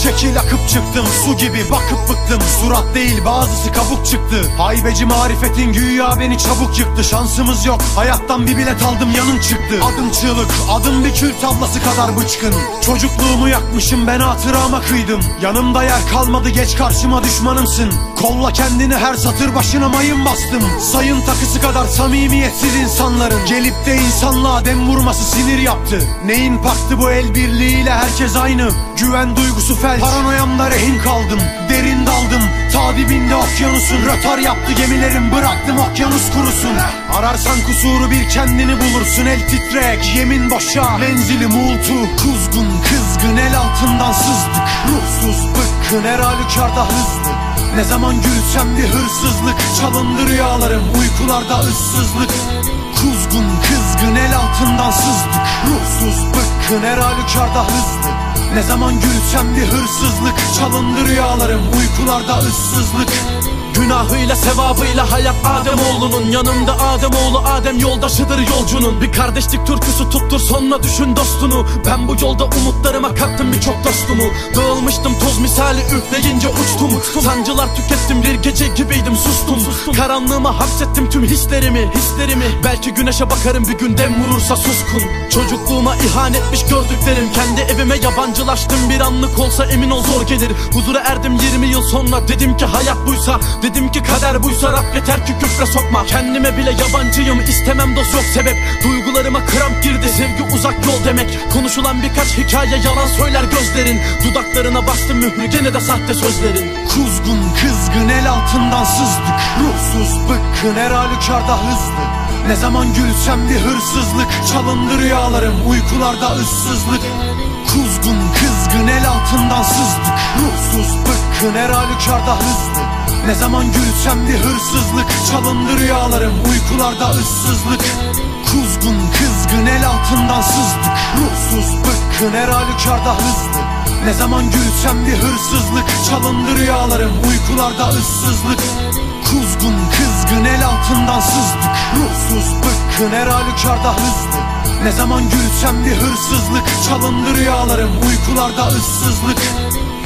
Şekil akıp çıktım su gibi bakıp bıktım. Surat değil bazısı kabuk çıktı. Haybeci marifetin güya beni çabuk yıktı. Şansımız yok, hayattan bir bilet aldım yanım çıktı. Adım çığlık, adım bir kül tablası kadar bıçkın. Çocukluğumu yakmışım, ben hatırama kıydım. Yanımda yer kalmadı, geç karşıma düşmanımsın. Kolla kendini, her satır başına mayın bastım. Sayın takısı kadar samimiyetsiz insanların gelip de insanlığa dem vurması sinir yaptı. Neyin paktı bu el birliğiyle, herkes aynı. Güven duygusu felç, paranoyamda rehin kaldım. Derin daldım, ta dibinde okyanusun. Rötar yaptı gemilerim, bıraktım okyanus kurusun. Ararsan kusuru bir kendini bulursun. El titrek, yemin boşa, menzilim uğultu. Kuzgun kızgın el altından sızdık. Ruhsuz bıkkın her halükarda hızlı. Ne zaman gülsem bir hırsızlık. Çalındı rüyalarım, uykularda ıssızlık. Kuzgun kızgın el altından sızdık. Ruhsuz bıkkın her halükarda hızlı. Ne zaman gülsem bir hırsızlık. Çalındı rüyalarım, uykularda ıssızlık. Günahıyla sevabıyla hayat Ademoğlunun. Yanında Ademoğlu, Adem yoldaşıdır yolcunun. Bir kardeşlik türküsü tuttur, sonra düşün dostunu. Ben bu yolda umutlarıma kattım birçok dostumu. Dağılmıştım toz misali, üfleyince uçtum. Sancılar tükettim, bir gece gibiydim sustum. Karanlığıma hapsettim tüm hislerimi. Belki güneşe bakarım bir gün, dem vurursa suskun. Çocukluğuma ihanetmiş gördüklerim. Kendi evime yabancılaştım, bir anlık olsa emin ol zor gelir. Huzura erdim 20 yıl sonra, dedim ki hayat buysa. Dedim ki kader buysa Rab yeter ki küfre sokma. Kendime bile yabancıyım, istemem dost yok sebep. Duygularıma kramp girdi, sevgi uzak yol demek. Konuşulan birkaç hikaye yalan söyler gözlerin. Dudaklarına bastı mührü, gene de sahte sözlerin. Kuzgun kızgın el altından sızdık. Ruhsuz bıkkın her halükarda hızlı. Ne zaman gülsem bir hırsızlık. Çalındı rüyalarım, uykularda ıssızlık. Kuzgun kızgın el altından sızdık. Ruhsuz bıkkın her halükarda hızlı. Ne zaman gülsem bir hırsızlık. Çalındı rüyalarım, uykularda ıssızlık. Kuzgun kızgın el altından sızdık. Ruhsuz bıkkın her halükarda hızlı. Ne zaman gülsem bir hırsızlık. Çalındı rüyalarım, uykularda ıssızlık. Kuzgun kızgın el altından sızdık. Ruhsuz bıkkın her halükarda hızlı. Ne zaman gülsem bir hırsızlık. Çalındı rüyalarım, uykularda ıssızlık.